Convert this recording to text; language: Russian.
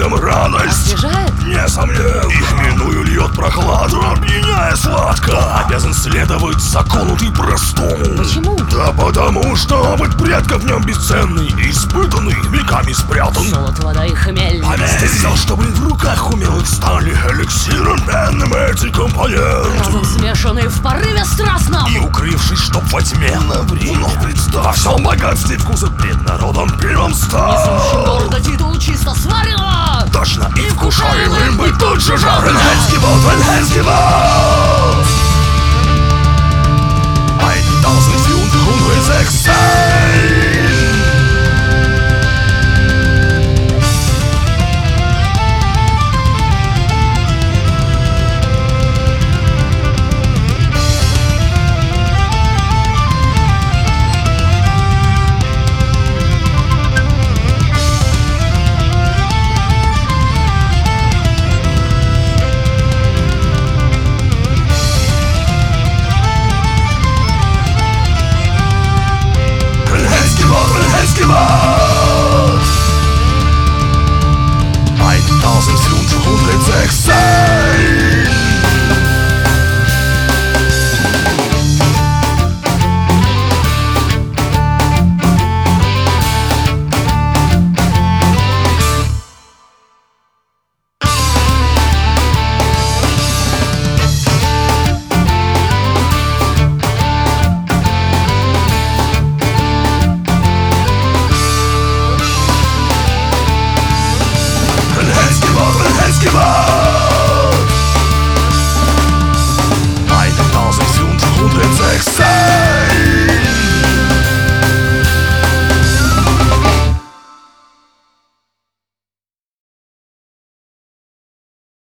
взглядом радость. Освежает? Несомненно, и хмельную льет прохладу, опьяняя сладко. Обязан следовать закону ты простому. Почему? Да потому что опыт предков в нем бесценный, испытанный, веками спрятан. Золото, вода и хмель. Поверил, чтобы в руках умелых стали эликсиром пенным эти компоненты. Разум смешанный в порыве страстном. И укрывшись, чтоб во тьме на время представ во всем богатстве вкуса пред народом первым стал. Несущий гордо титул чисто сварено. Точно, и вкушаемым быть тут же жар. Венецкий вот. 1416. What? 1416.